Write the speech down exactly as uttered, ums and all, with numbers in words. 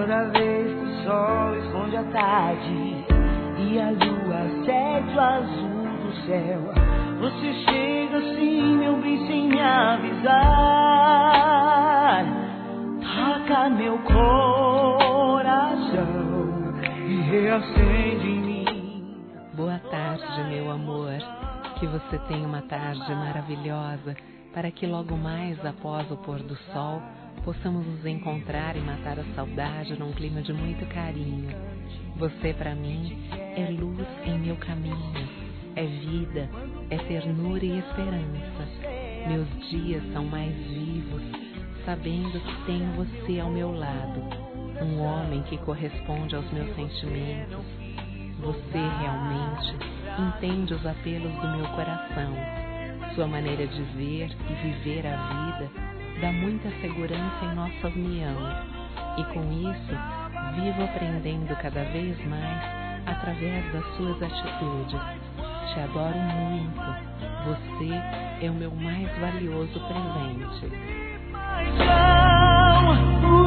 Toda vez que o sol esconde a tarde e a lua segue o azul do céu, você chega assim, meu bem, sem me avisar. Toca meu coração e reacende em mim. Boa tarde, meu amor. Que você tenha uma tarde maravilhosa, para que logo mais após o pôr do sol possamos nos encontrar e matar a saudade num clima de muito carinho. Você para mim é luz em meu caminho, é vida, é ternura e esperança. Meus dias são mais vivos, sabendo que tenho você ao meu lado, um homem que corresponde aos meus sentimentos. Você realmente entende os apelos do meu coração. Sua maneira de ver e viver a vida dá muita segurança em nossa união. E com isso, vivo aprendendo cada vez mais através das suas atitudes. Te adoro muito. Você é o meu mais valioso presente.